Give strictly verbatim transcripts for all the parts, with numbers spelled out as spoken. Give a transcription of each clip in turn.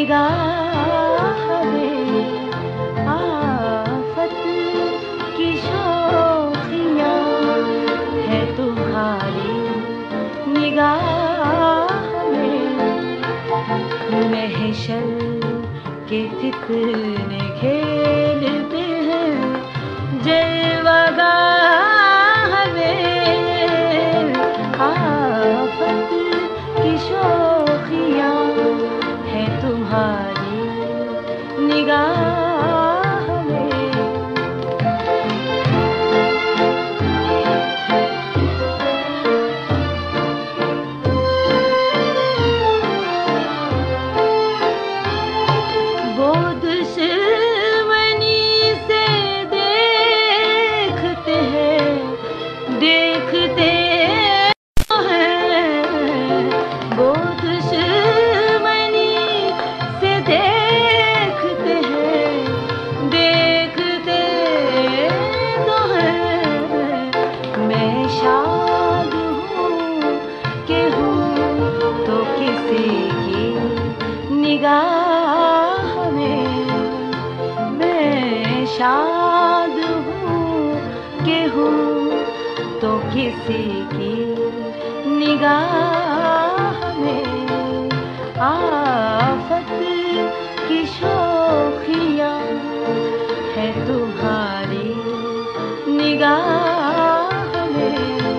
निगाह में आफत की शोखियाँ है तुम्हारी निगाह में। महशर के फितने खेलते हैं जलवागाह में। आफत की शोखियाँ है तुम्हारी निगाह में। वो दुश्मनी से देखते हैं देखते हैं। वो दुश्मनी से देखते हैं देखते तो हैं। मैं शाद हूँ कि हूँ तो किसी की निगाह में। मैं शाद हूँ कि हूँ तो किसी की निगाह में। आफत की शोखियाँ है तुम्हारी निगाह में।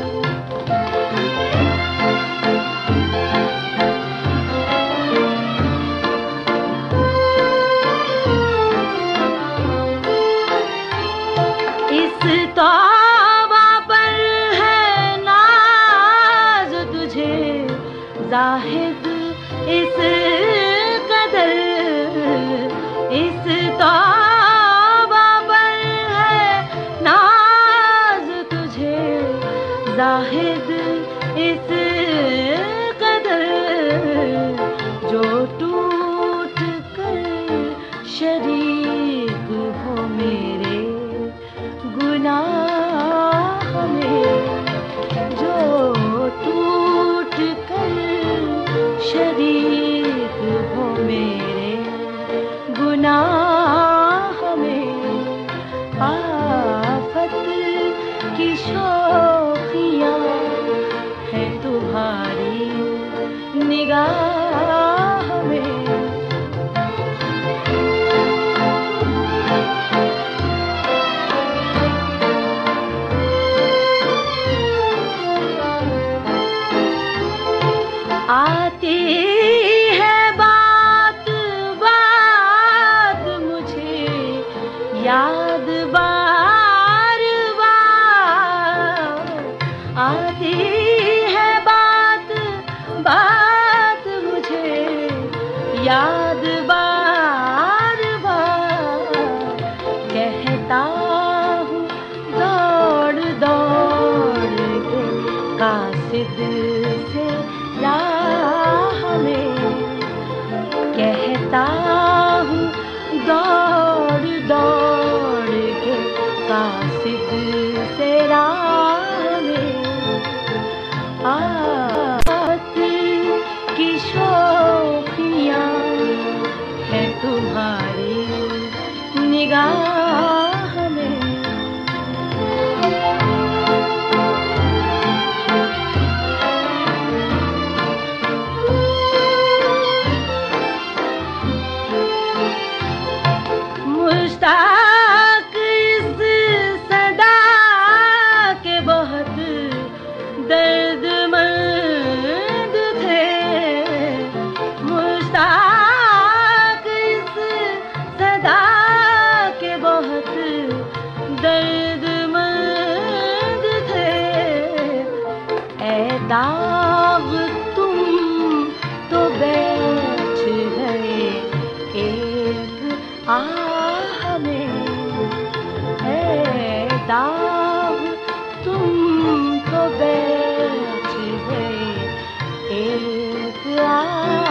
इस तौबा पर है नाज तुझे ज़ाहिद इस कदर। इस तौबा पर है नाज तुझे ज़ाहिद इस कदर। जो टूट कर शरीक हो मेरे गुनाह में। जो टूट कर शरीक हो मेरे गुनाह में। आफत की शोखियाँ है तुम्हारी निगाह में। आती है बात बात मुझे याद बार बार। आती है बात बात मुझे याद बार बार। कहता हूँ दौड़ दौड़ के कासिद से राह में। कहता हूँ दौड़ दौड़ के कासिद से राह में। आफत की शोखियाँ है तुम्हारी निगाह में। मुश्ताक इस सदा के बहुत दर्दमंद थे। मुश्ताक इस सदा के बहुत दर्दमंद थे। ऐ दाग तुम तो बैठ गए एक आह में। है दाग तुम तो बैठ गए एक आह